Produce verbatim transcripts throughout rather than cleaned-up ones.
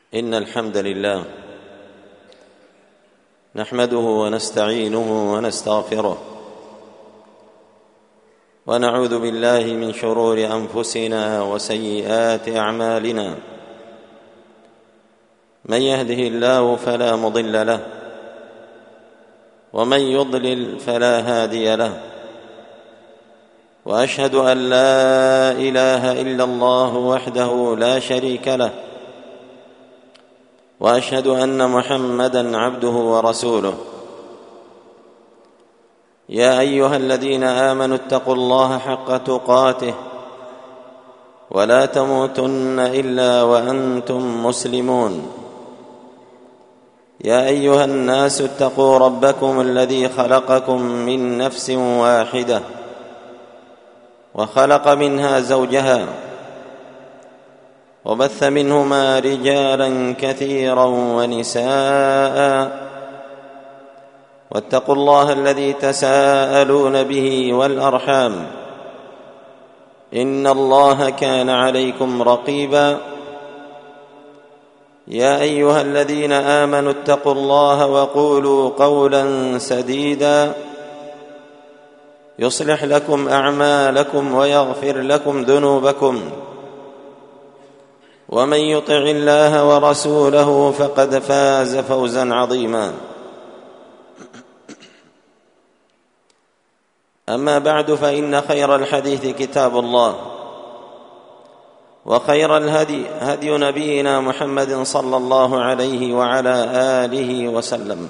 إن الحمد لله نحمده ونستعينه ونستغفره ونعوذ بالله من شرور أنفسنا وسيئات أعمالنا. من يهده الله فلا مضل له ومن يضلل فلا هادي له، وأشهد أن لا إله إلا الله وحده لا شريك له، وأشهد أن محمدًا عبده ورسوله. يا أيها الذين آمنوا اتقوا الله حق تقاته ولا تموتن إلا وأنتم مسلمون. يا أيها الناس اتقوا ربكم الذي خلقكم من نفس واحدة وخلق منها زوجها وبث منهما رجالا كثيرا ونساء، واتقوا الله الذي تساءلون به والأرحام إن الله كان عليكم رقيبا. يا أيها الذين آمنوا اتقوا الله وقولوا قولا سديدا يصلح لكم أعمالكم ويغفر لكم ذنوبكم، ومن يطع الله ورسوله فقد فاز فوزا عظيما. أما بعد، فإن خير الحديث كتاب الله، وخير الهدي هدي نبينا محمد صلى الله عليه وعلى آله وسلم،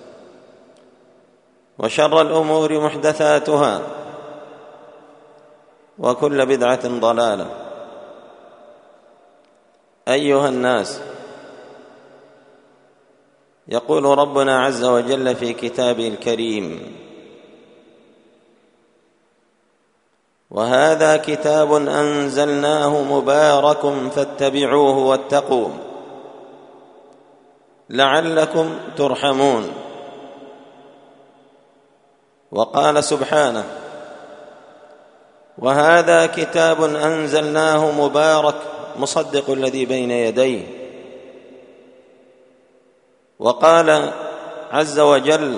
وشر الأمور محدثاتها، وكل بدعة ضلالة. أيها الناس، يقول ربنا عز وجل في كتابه الكريم: وهذا كتاب أنزلناه مبارك فاتبعوه واتقوا لعلكم ترحمون. وقال سبحانه: وهذا كتاب أنزلناه مبارك مصدق الذي بين يديه. وقال عز وجل: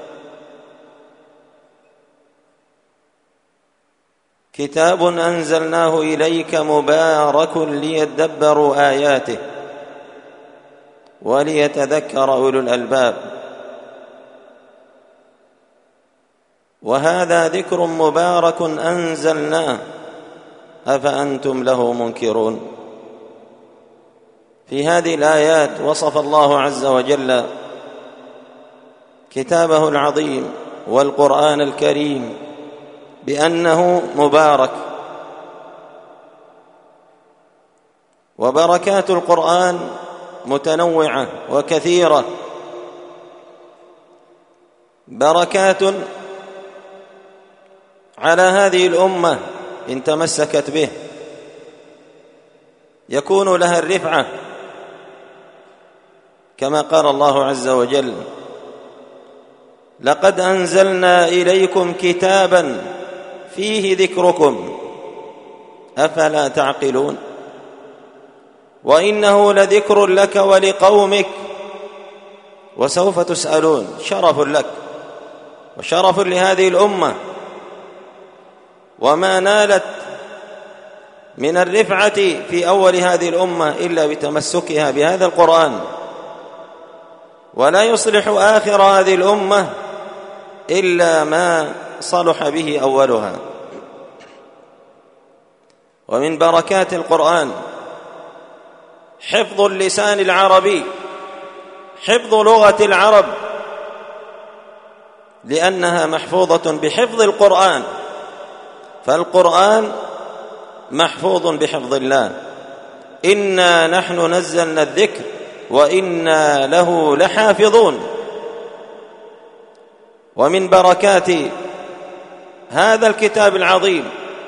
كتاب أنزلناه إليك مبارك ليدبروا آياته وليتذكر أولو الألباب. وهذا ذكر مبارك أنزلناه أفأنتم له منكرون. في هذه الآيات وصف الله عز وجل كتابه العظيم والقرآن الكريم بأنه مبارك. وبركات القرآن متنوعة وكثيرة، بركات على هذه الأمة إن تمسكت به يكون لها الرفعة، كما قال الله عز وجل: لقد أنزلنا إليكم كتابا فيه ذكركم أفلا تعقلون. وإنه لذكر لك ولقومك وسوف تسألون. شرف لك وشرف لهذه الأمة، وما نالت من الرفعة في أول هذه الأمة إلا بتمسكها بهذا القرآن. ولا يصلح آخر هذه الأمة إلا ما صلح به أولها. ومن بركات القرآن حفظ اللسان العربي، حفظ لغة العرب، لأنها محفوظة بحفظ القرآن، فالقرآن محفوظ بحفظ الله. إنا نحن نزلنا الذكر وإنا له لحافظون. ومن بركات هذا الكتاب العظيم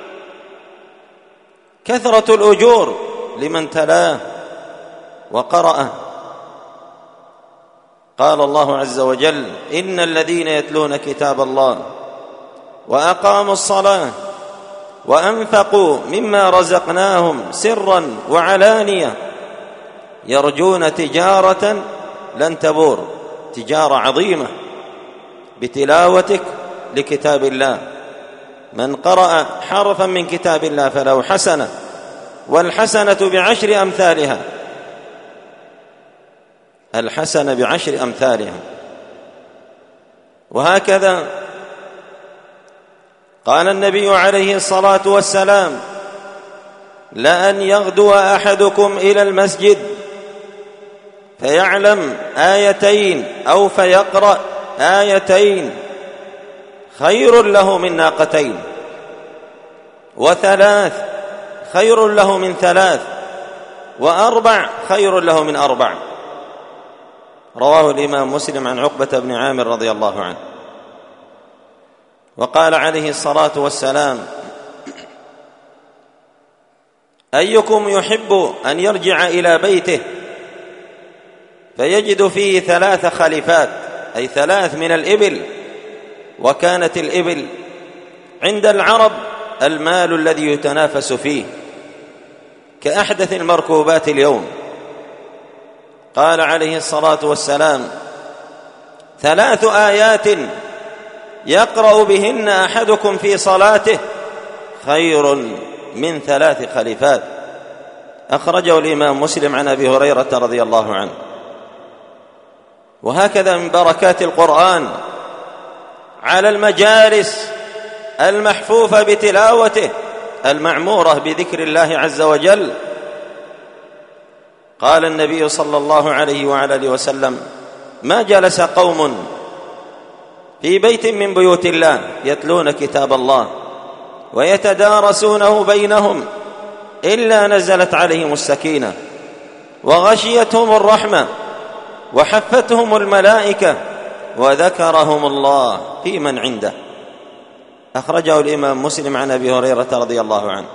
كثرة الأجور لمن تلاه وقرأه. قال الله عز وجل: إن الذين يتلون كتاب الله وأقاموا الصلاة وأنفقوا مما رزقناهم سرا وعلانية يرجون تجارة لن تبور، تجارة عظيمة بتلاوتك لكتاب الله. من قرأ حرفا من كتاب الله فله حسنة، والحسنة بعشر أمثالها، الحسنة بعشر أمثالها. وهكذا قال النبي عليه الصلاة والسلام: لأن يغدو أحدكم إلى المسجد فيعلم آيتين أو فيقرأ آيتين خير له من ناقتين، وثلاث خير له من ثلاث، وأربع خير له من أربع. رواه الإمام مسلم عن عقبة بن عامر رضي الله عنه. وقال عليه الصلاة والسلام: أيكم يحب أن يرجع إلى بيته فيجد فيه ثلاث خليفات، أي ثلاث من الإبل، وكانت الإبل عند العرب المال الذي يتنافس فيه كأحدث المركوبات اليوم. قال عليه الصلاة والسلام: ثلاث آيات يقرأ بهن أحدكم في صلاته خير من ثلاث خليفات. أخرجه الإمام مسلم عن أبي هريرة رضي الله عنه. وهكذا من بركات القرآن على المجالس المحفوفة بتلاوته المعمورة بذكر الله عز وجل. قال النبي صلى الله عليه وعلى آله وسلم: ما جلس قوم في بيت من بيوت الله يتلون كتاب الله ويتدارسونه بينهم إلا نزلت عليهم السكينة وغشيتهم الرحمة وحفتهم الملائكة وذكرهم الله في من عنده. أخرجه الإمام مسلم عن أبي هريرة رضي الله عنه.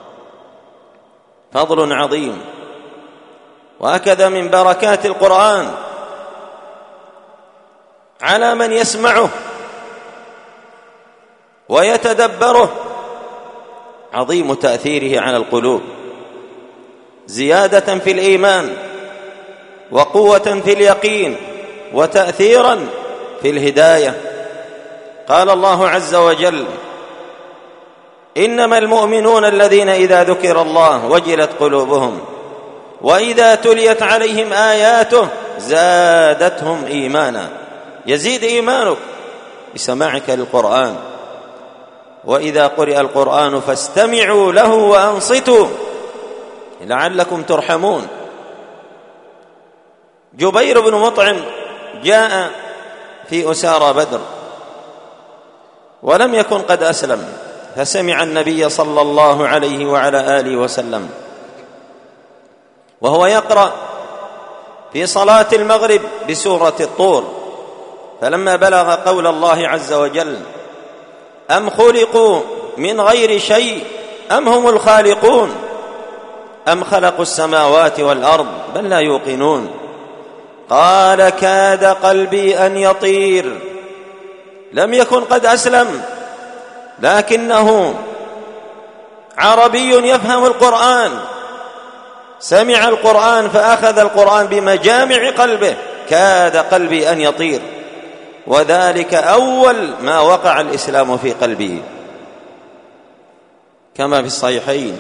فضل عظيم. وهكذا من بركات القرآن على من يسمعه ويتدبره عظيم تأثيره على القلوب، زيادة في الإيمان وقوة في اليقين وتأثيرا في الهداية. قال الله عز وجل: إنما المؤمنون الذين إذا ذكر الله وجلت قلوبهم وإذا تليت عليهم آياته زادتهم إيمانا. يزيد إيمانك بسماعك للقرآن. وإذا قرئ القرآن فاستمعوا له وأنصتوا لعلكم ترحمون. جبير بن مطعم جاء في أسارى بدر ولم يكن قد أسلم، فسمع النبي صلى الله عليه وعلى آله وسلم وهو يقرأ في صلاة المغرب بسورة الطور، فلما بلغ قول الله عز وجل: أم خلقوا من غير شيء أم هم الخالقون أم خلقوا السماوات والأرض بل لا يوقنون، قال: كاد قلبي أن يطير. لم يكن قد أسلم، لكنه عربي يفهم القرآن، سمع القرآن فأخذ القرآن بمجامع قلبه. كاد قلبي أن يطير، وذلك أول ما وقع الإسلام في قلبه كما في الصحيحين.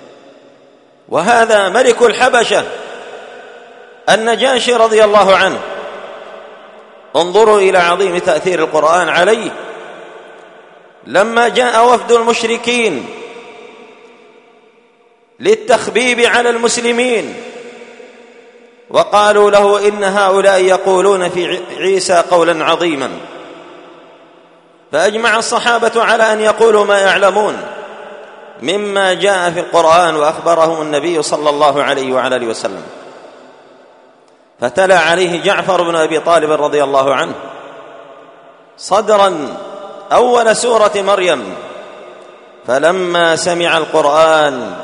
وهذا ملك الحبشة النجاشي رضي الله عنه. انظروا إلى عظيم تأثير القرآن عليه. لما جاء وفد المشركين للتخبيب على المسلمين وقالوا له: إن هؤلاء يقولون في عيسى قولا عظيما، فأجمع الصحابة على أن يقولوا ما يعلمون مما جاء في القرآن وأخبرهم النبي صلى الله عليه وعلى آله وسلم. فتلا عليه جعفر بن أبي طالب رضي الله عنه صدرا أول سورة مريم، فلما سمع القرآن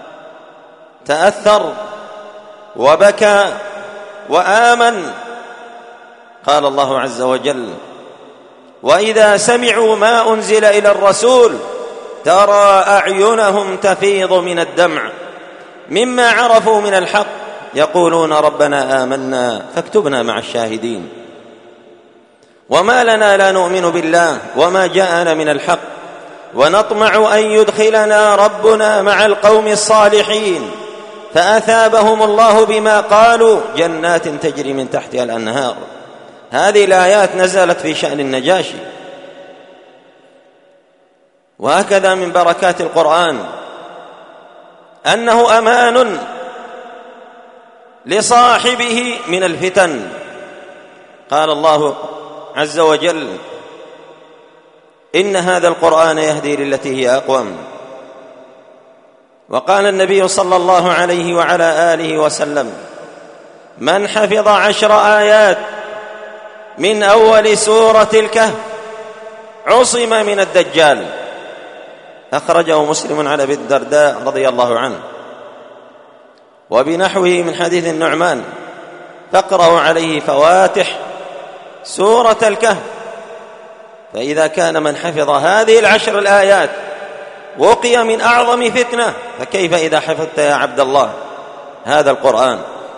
تأثر وبكى وآمن. قال الله عز وجل: وإذا سمعوا ما أنزل إلى الرسول ترى أعينهم تفيض من الدمع مما عرفوا من الحق يقولون ربنا آمنا فاكتبنا مع الشاهدين. وما لنا لا نؤمن بالله وما جاءنا من الحق ونطمع أن يدخلنا ربنا مع القوم الصالحين فأثابهم الله بما قالوا جنات تجري من تحتها الأنهار. هذه الآيات نزلت في شأن النجاشي. وهكذا من بركات القرآن أنه أمان لصاحبه من الفتن. قال الله عز وجل إن هذا القرآن يهدي للتي هي أقوم. وقال النبي صلى الله عليه وعلى آله وسلم من حفظ عشر آيات من أول سورة الكهف عصم من الدجال. أخرجه مسلم عن أبي الدرداء رضي الله عنه. وبنحوه من حديث النعمان فاقرأوا عليه فواتح سورة الكهف. فإذا كان من حفظ هذه العشر الآيات وقي من أعظم فتنة، فكيف إذا حفظت يا عبد الله هذا القرآن؟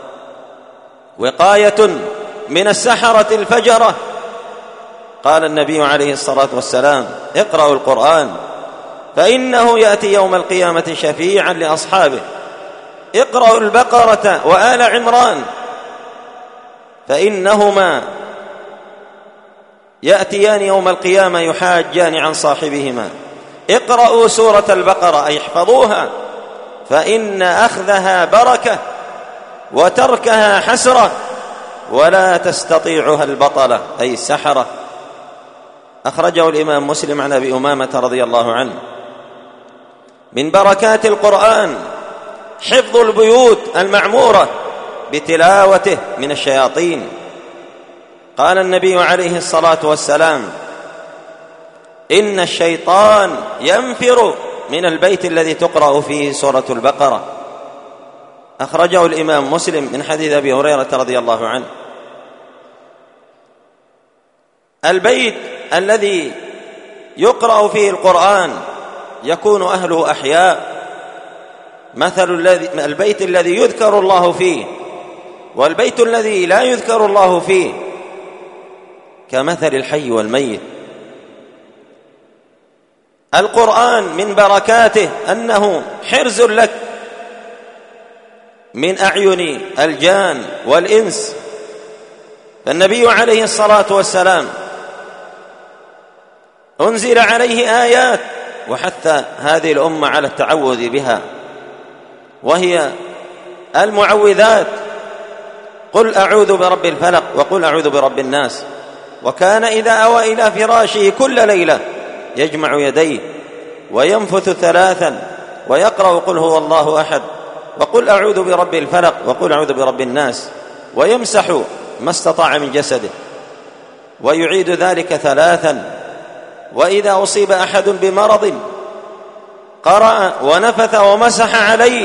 وقاية من السحرة الفجرة. قال النبي عليه الصلاة والسلام اقرأوا القرآن فإنه يأتي يوم القيامة شفيعا لأصحابه. اقرأوا البقرة وآل عمران فإنهما يأتيان يوم القيامة يحاجان عن صاحبهما. اقرأوا سورة البقرة أي احفظوها فإن أخذها بركة وتركها حسرة ولا تستطيعها البطلة أي السحرة. أخرجه الإمام مسلم عن أبي أمامة رضي الله عنه. من بركات القرآن حفظ البيوت المعمورة بتلاوته من الشياطين. قال النبي عليه الصلاة والسلام إن الشيطان ينفر من البيت الذي تقرأ فيه سورة البقرة. أخرجه الإمام مسلم من حديث أبي هريرة رضي الله عنه. البيت الذي يقرأ فيه القرآن يكون أهله أحياء. مثل الذي البيت الذي يذكر الله فيه والبيت الذي لا يذكر الله فيه كمثل الحي والميت. القرآن من بركاته أنه حرز لك من أعين الجان والإنس. فالنبي عليه الصلاة والسلام أنزل عليه آيات وحث هذه الأمة على التعوذ بها، وهي المعوذات: قل أعوذ برب الفلق وقل أعوذ برب الناس. وكان إذا أوى إلى فراشه كل ليلة يجمع يديه وينفث ثلاثا ويقرأ قل هو الله أحد وقل أعوذ برب الفلق وقل أعوذ برب الناس، ويمسح ما استطاع من جسده ويعيد ذلك ثلاثا. وإذا أصيب أحد بمرض قرأ ونفث ومسح عليه.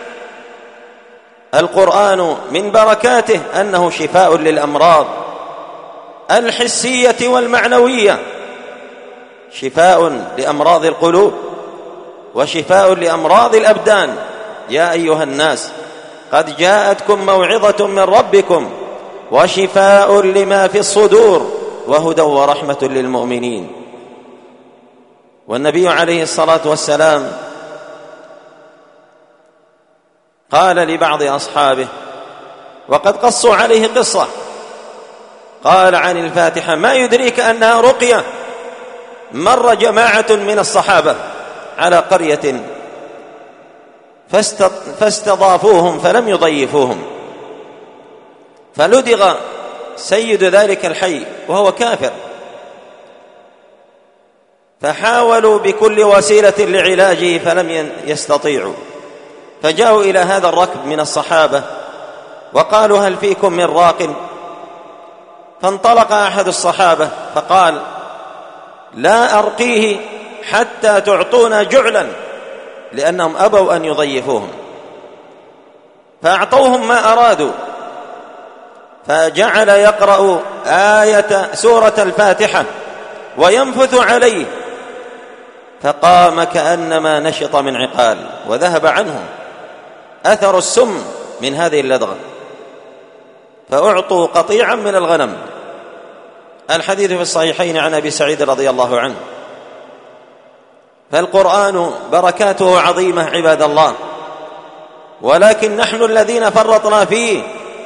القرآن من بركاته أنه شفاء للأمراض الحسية والمعنوية، شفاء لأمراض القلوب وشفاء لأمراض الأبدان. يا أيها الناس قد جاءتكم موعظة من ربكم وشفاء لما في الصدور وهدى ورحمة للمؤمنين. والنبي عليه الصلاة والسلام قال لبعض أصحابه وقد قصوا عليه قصة، قال عن الفاتحة: ما يدريك أنها رقية؟ مر جماعة من الصحابة على قرية فاستضافوهم فلم يضيفوهم، فلدغ سيد ذلك الحي وهو كافر، فحاولوا بكل وسيلة لعلاجه فلم يستطيعوا، فجاءوا إلى هذا الركب من الصحابة وقالوا: هل فيكم من راق؟ فانطلق أحد الصحابة فقال: لا أرقيه حتى تعطونا جعلا، لأنهم أبوا أن يضيفوهم، فأعطوهم ما أرادوا، فجعل يقرأ آية سورة الفاتحة وينفث عليه، فقام كأنما نشط من عقال وذهب عنه أثر السم من هذه اللدغة، فأعطوا قطيعا من الغنم. الحديث في الصحيحين عن أبي سعيد رضي الله عنه. فالقرآن بركاته عظيمة عباد الله، ولكن نحن الذين فرطنا فيه.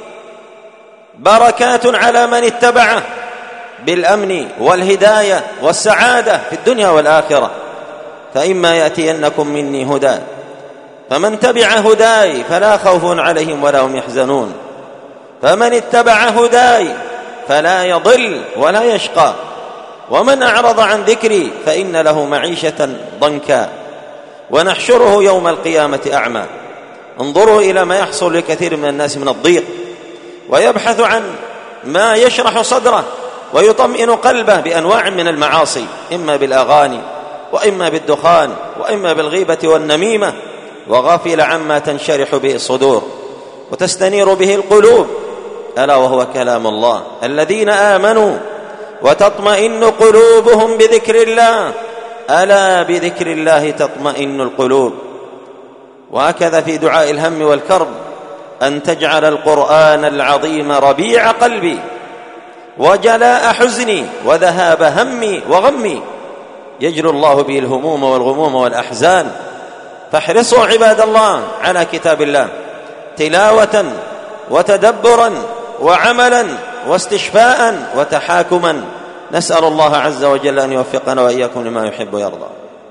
بركات على من اتبعه بالأمن والهداية والسعادة في الدنيا والآخرة. فإما يأتينكم مني هدى فمن تبع هداي فلا خوف عليهم ولا هم يحزنون، فمن اتبع هداي فلا يضل ولا يشقى، ومن أعرض عن ذكري فإن له معيشة ضنكا ونحشره يوم القيامة أعمى. انظروا إلى ما يحصل لكثير من الناس من الضيق، ويبحث عن ما يشرح صدره ويطمئن قلبه بأنواع من المعاصي، إما بالأغاني وإما بالدخان وإما بالغيبة والنميمة، وغافل عما تنشرح به الصدور وتستنير به القلوب، ألا وهو كلام الله. الذين آمنوا وتطمئن قلوبهم بذكر الله، ألا بذكر الله تطمئن القلوب. وهكذا في دعاء الهم والكرب: أن تجعل القرآن العظيم ربيع قلبي وجلاء حزني وذهاب همي وغمي، يجلو الله به الهموم والغموم والأحزان. فاحرصوا عباد الله على كتاب الله تلاوة وتدبرا وعملا واستشفاء وتحاكما. نسأل الله عز وجل أن يوفقنا وإياكم لما يحب ويرضى.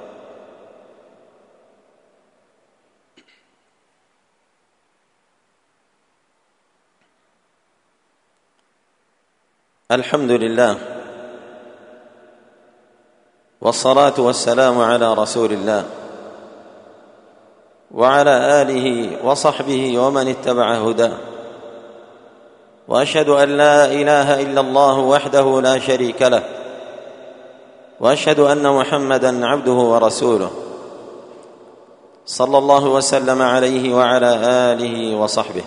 الحمد لله والصلاة والسلام على رسول الله وعلى آله وصحبه ومن اتبع هداه، وأشهد أن لا إله إلا الله وحده لا شريك له، وأشهد أن محمدًا عبده ورسوله، صلى الله وسلم عليه وعلى آله وصحبه.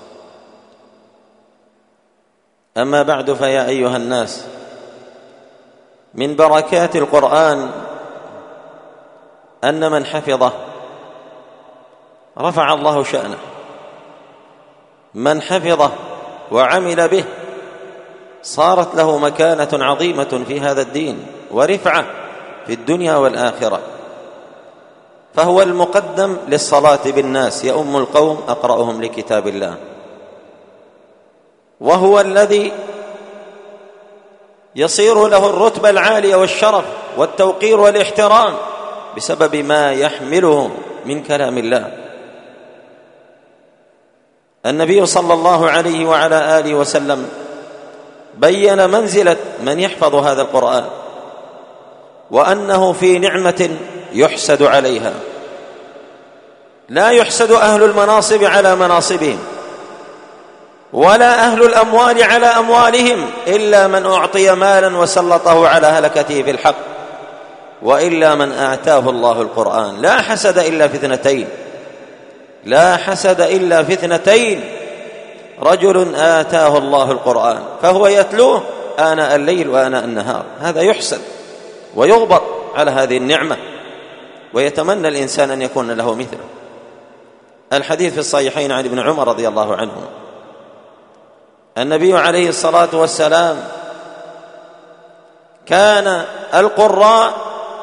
أما بعد، فيا أيها الناس، من بركات القرآن أن من حفظه رفع الله شأنه. من حفظه وعمل به صارت له مكانة عظيمة في هذا الدين ورفعة في الدنيا والآخرة. فهو المقدم للصلاة بالناس، يؤم القوم أقرأهم لكتاب الله، وهو الذي يصير له الرتبة العالية والشرف والتوقير والاحترام بسبب ما يحمله من كلام الله. النبي صلى الله عليه وعلى آله وسلم بين منزلة من يحفظ هذا القرآن، وأنه في نعمة يحسد عليها. لا يحسد أهل المناصب على مناصبهم، ولا أهل الأموال على أموالهم، إلا من أعطي مالا وسلطه على هلكته في الحق، وإلا من آتاه الله القرآن. لا حسد إلا في اثنتين، لا حسد إلا في اثنتين: رجل آتاه الله القرآن فهو يتلوه آناء الليل وآناء النهار، هذا يحسد ويغبط على هذه النعمة، ويتمنى الإنسان أن يكون له مثله. الحديث في الصحيحين عن ابن عمر رضي الله عنه: النبي عليه الصلاة والسلام كان القراء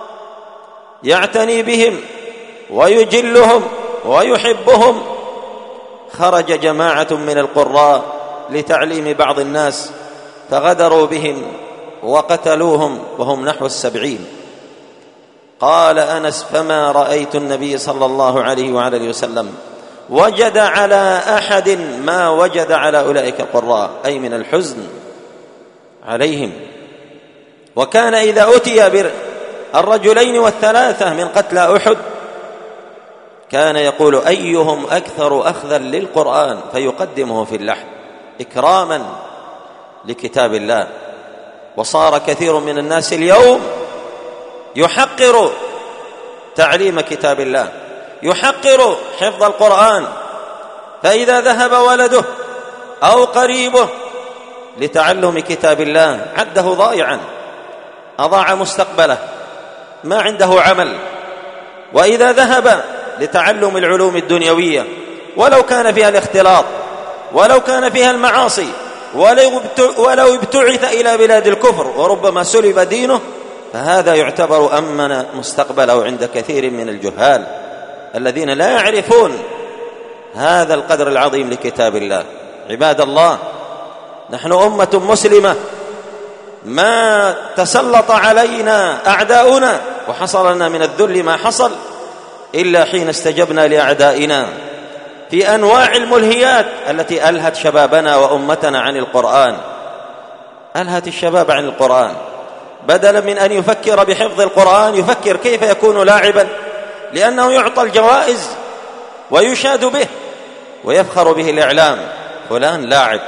يعتني بهم ويجلهم ويحبهم. خرج جماعة من القراء لتعليم بعض الناس فغدروا بهم وقتلوهم وهم نحو السبعين. قال أنس: فما رأيت النبي صلى الله عليه وعلى آله وسلم وجد على أحد ما وجد على أولئك القراء، أي من الحزن عليهم. وكان إذا أتي بالرجلين والثلاثة من قتلى أحد كان يقول: أيهم أكثر أخذا للقرآن، فيقدمه في اللحد إكراما لكتاب الله. وصار كثير من الناس اليوم يحقر تعليم كتاب الله، يحقر حفظ القرآن، فإذا ذهب ولده أو قريبه لتعلم كتاب الله عده ضائعا، أضاع مستقبله، ما عنده عمل. وإذا ذهب لتعلم العلوم الدنيوية ولو كان فيها الاختلاط، ولو كان فيها المعاصي، ولو ابتعث إلى بلاد الكفر وربما سلب دينه، فهذا يعتبر أمن مستقبله عند كثير من الجهال الذين لا يعرفون هذا القدر العظيم لكتاب الله. عباد الله، نحن أمة مسلمة، ما تسلط علينا أعداؤنا وحصل لنا من الذل ما حصل إلا حين استجبنا لأعدائنا في أنواع الملهيات التي ألهت شبابنا وأمتنا عن القرآن. ألهت الشباب عن القرآن، بدلا من أن يفكر بحفظ القرآن يفكر كيف يكون لاعبا، لأنه يعطى الجوائز ويشاد به ويفخر به الإعلام، فلان لاعب.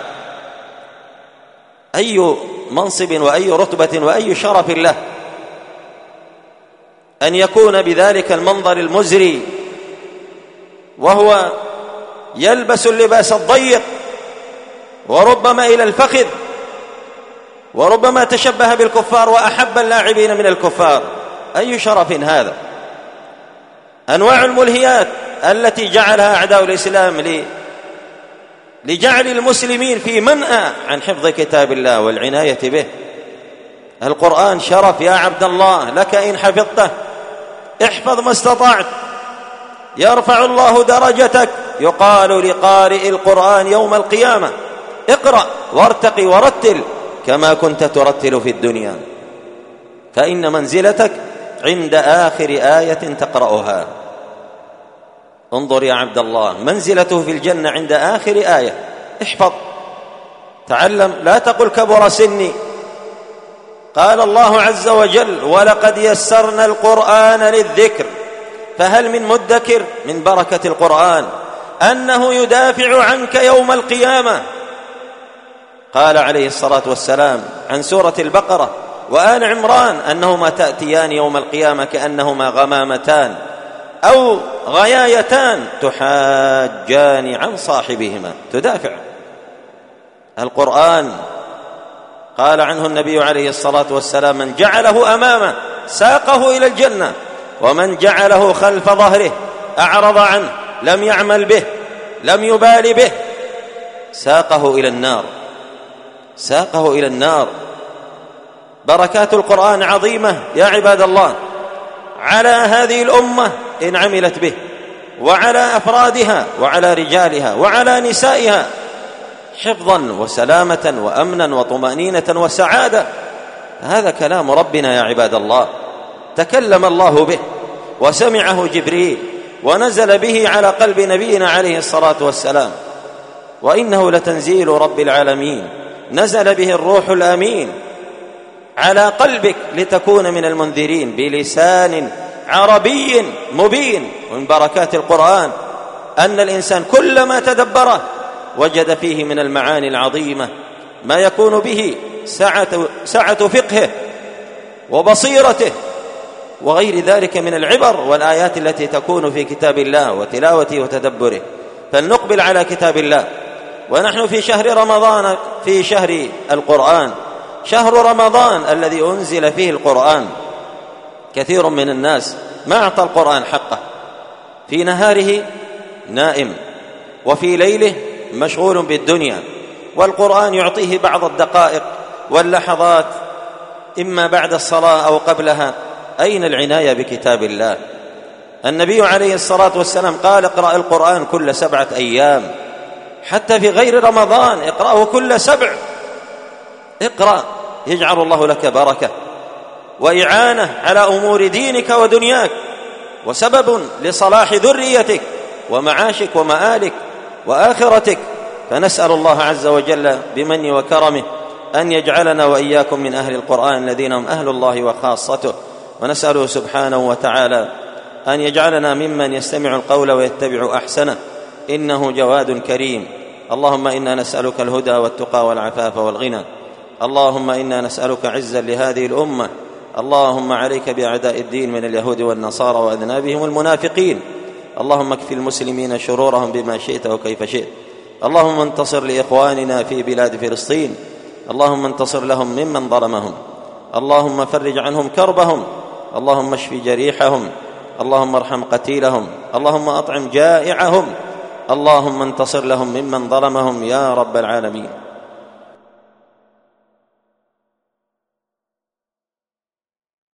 أي منصب وأي رتبة وأي شرف له أن يكون بذلك المنظر المزري وهو يلبس اللباس الضيق وربما إلى الفخذ، وربما تشبه بالكفار وأحب اللاعبين من الكفار. أي شرف هذا! أنواع الملهيات التي جعلها أعداء الإسلام لجعل المسلمين في منأى عن حفظ كتاب الله والعناية به. القرآن شرف يا عبد الله لك إن حفظته، احفظ ما استطعت، يرفع الله درجتك. يقال لقارئ القرآن يوم القيامة: اقرأ وارتقي ورتل كما كنت ترتل في الدنيا، فإن منزلتك عند آخر آية تقرأها. انظر يا عبد الله، منزلته في الجنة عند آخر آية. احفظ، تعلم، لا تقل كبر سني. قال الله عز وجل: ولقد يسرنا القرآن للذكر فهل من مدكر. من بركة القرآن أنه يدافع عنك يوم القيامة. قال عليه الصلاة والسلام عن سورة البقرة وآل عمران أنهما تأتيان يوم القيامة كأنهما غمامتان أو غيايتان تحاجان عن صاحبهما. تدافع. القرآن قال عنه النبي عليه الصلاة والسلام: من جعله أمامه ساقه إلى الجنة، ومن جعله خلف ظهره أعرض عنه لم يعمل به لم يبال به ساقه إلى النار. ساقه إلى النار. بركات القرآن عظيمة يا عباد الله على هذه الأمة إن عملت به، وعلى أفرادها وعلى رجالها وعلى نسائها، حفظا وسلامة وأمنا وطمأنينة وسعادة. هذا كلام ربنا يا عباد الله، تكلم الله به وسمعه جبريل ونزل به على قلب نبينا عليه الصلاة والسلام، وإنه لتنزيل رب العالمين، نزل به الروح الأمين على قلبك لتكون من المنذرين بلسان عربي مبين. ومن بركات القرآن أن الإنسان كلما تدبره وجد فيه من المعاني العظيمة ما يكون به سعة, سعة فقهه وبصيرته وغير ذلك من العبر والآيات التي تكون في كتاب الله وتلاوته وتدبره. فلنقبل على كتاب الله، ونحن في شهر رمضان، في شهر القرآن، شهر رمضان الذي أنزل فيه القرآن. كثير من الناس ما أعطى القرآن حقه، في نهاره نائم وفي ليله مشغول بالدنيا، والقرآن يعطيه بعض الدقائق واللحظات إما بعد الصلاة أو قبلها. أين العناية بكتاب الله؟ النبي عليه الصلاة والسلام قال: اقرأ القرآن كل سبعة أيام، حتى في غير رمضان اقرأه كل سبع. اقرأ يجعل الله لك بركة وإعانة على أمور دينك ودنياك، وسبب لصلاح ذريتك ومعاشك ومآلك وآخرتك. فنسأل الله عز وجل بمنه وكرمه أن يجعلنا وإياكم من أهل القرآن الذين هم أهل الله وخاصته، ونسأله سبحانه وتعالى أن يجعلنا ممن يستمع القول ويتبع أحسنه، إنه جواد كريم. اللهم إنا نسألك الهدى والتقى والعفاف والغنى. اللهم إنا نسألك عزا لهذه الأمة. اللهم عليك بأعداء الدين من اليهود والنصارى وأذنابهم المنافقين. اللهم اكف المسلمين شرورهم بما شئت وكيف شئت. اللهم انتصر لإخواننا في بلاد فلسطين. اللهم انتصر لهم ممن ظلمهم. اللهم فرج عنهم كربهم. اللهم اشف جريحهم. اللهم ارحم قتيلهم. اللهم أطعم جائعهم. اللهم انتصر لهم ممن ظلمهم يا رب العالمين.